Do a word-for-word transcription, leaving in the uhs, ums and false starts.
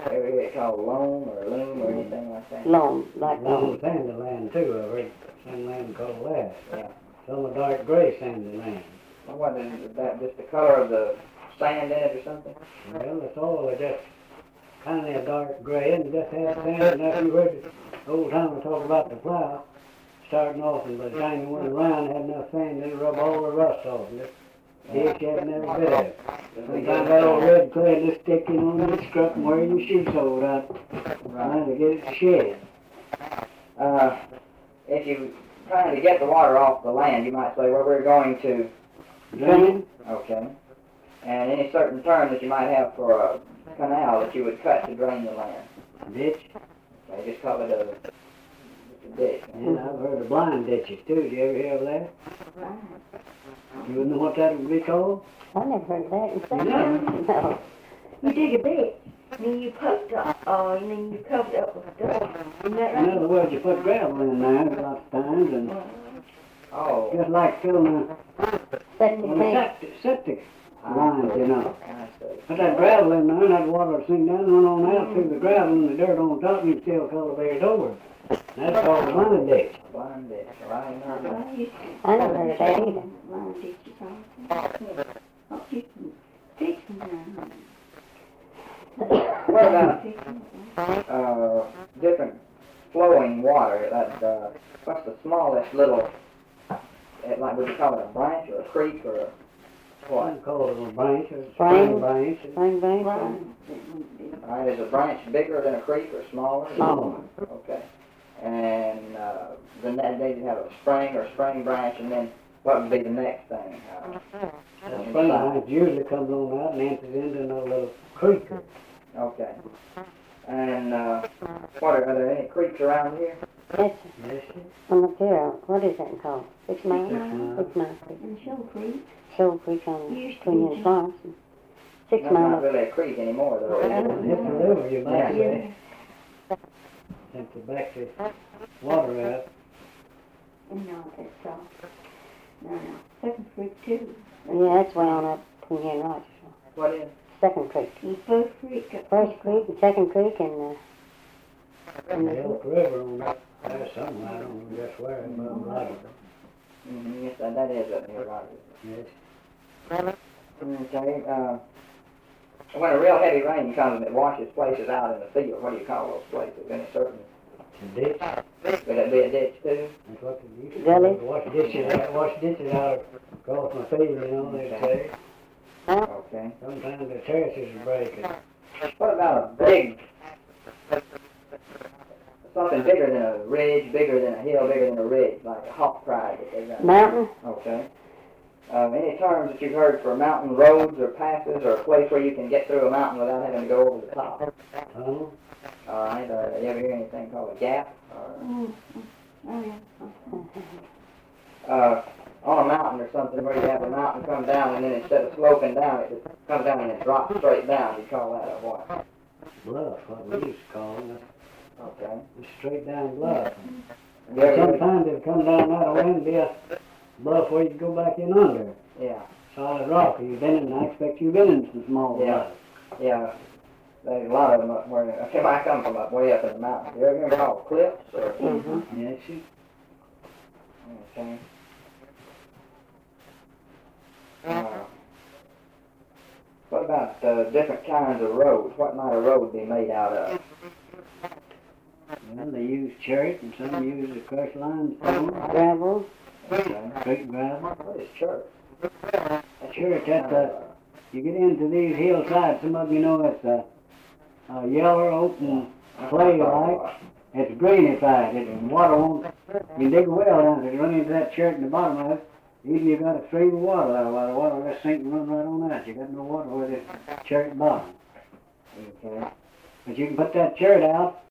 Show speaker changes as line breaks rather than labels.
Ever hear it called loam or loom or anything like that?
Loam, like
Loam
loam.
sandy land too, I've heard some land called that.
Yeah.
Some are dark gray sandy land.
Well, what is that? Just the color of the sand in it or something?
Well, the soil is just kind of a dark gray and just has sand. And after you heard the old timer talk about the plow, starting off, and by the time you went around, had enough sand in it to rub all the rust off. And it ditch hadn't never bit of it. Sometimes that old red clay just sticking on the scrap and wear your shoe soles out, trying to get it to shed.
Uh, if you're trying to get the water off the land, you might say, well, we're going to
Drain.
Okay. And any certain term that you might have for a canal that you would cut to drain the land?
Ditch.
Okay, just call it a, a ditch.
And I've heard of blind ditches too. Did you ever hear of that? You know what that would be called?
I never heard of that.
No.
No.
You dig a ditch, and then you put, uh, uh, and then you cover it up with dirt. Isn't that
In
right?
other words, you put gravel in there lots of times, and
Oh.
just like filling
Septic
the, the
tank.
septic, septic lines, you know.
I see.
Put that gravel in there, and that water will sink down and run on out through the gravel and the dirt on top, and you still cultivate it over. That's called a blind ditch.
Blind ditch. Well, I ain't heard of that.
I used to-
I never heard of that either.
Line ditches all the time. Oh, you can fix them now.
What about
Fix them.
uh, different flowing water? That uh, what's the smallest little? It, like, would you call it a branch or a creek or a what?
I call it a branch or a
Spring.
spring branch.
Spring bank.
Line, that wouldn't be-
All right, is a branch bigger than a creek or smaller?
Smaller.
Okay. And uh, then that they have a spring or spring branch, and then what would be the next thing? Uh,
The spring branch usually comes on out and enters into another little creek.
okay. And uh, what are, are there any creeks around here?
Yes,
Yes, sir.
on up here. What is that called? Six Mile?
Six Mile.
Six Mile Creek.
And Shoal Creek.
Shoal Creek on
Used to
Twin
be.
Hills Farms. Six
That's not
Mile.
really a creek anymore, though. Is it?
It's a river, you might
Yeah.
say. Since the back the water out.
And no, that's all. No, no. Second Creek too.
Yeah, that's way on up from here, right?
What is?
Second Creek.
And First Creek. up
First
there.
Creek and Second Creek and uh, and
The
the,
Elk River on that, there's somewhere, I don't know just where, but Roger.
Mm-hmm, yes, that, that is up near Rogers.
Yes.
Okay. Uh, when a real heavy rain comes and it washes places out in the field, what do you call those places? Any certain?
It's a ditch.
Would that be a ditch too?
That's what they used to
Gully?
do. Wash ditches out, wash ditches out across my field, you know, they'd say.
Okay.
Sometimes the terraces are breaking.
What about a big, something bigger than a ridge, bigger than a hill, bigger than a ridge, like a hawk pride that they got?
mountain.
Okay. Uh, any terms that you've heard for mountain roads or passes or a place where you can get through a mountain without having to go over the top?
Tunnel?
All right. Uh, you ever hear anything called a gap? Or,
Mm, mm. Oh, yeah.
uh, on a mountain or something where you have a mountain come down and then instead of sloping down, it just comes down and it drops straight down. You call that a what?
Bluff, what we used to call it.
Okay.
It's straight down bluff.
Have you ever heard-
Sometimes it'll come down that way and be a bluff where you can go back in under.
Yeah.
Solid rock. You've been in, I expect you've been in some small
Yeah.
bluffs.
Yeah. There's a lot of them up where, okay, I come from up way up in the mountains. You ever hear them called cliffs or?
Mm-hmm.
Yes, sir.
Okay. Uh, what about uh, different kinds of roads? What might a road be made out of?
Well, they use chert and some use the crushed limestone,
Gravel.
Okay.
straight gravel.
What is church?
Chert, that's uh, you get into these hillsides, some of you know it's a, a yellow, open clay like. It's greenified. It's water won't. You dig a well down, if you run into that chert in the bottom of it, usually you got a stream of water there. While the water will just sink and run right on out. You got no water where the chert bottom.
Okay.
But you can put that chert out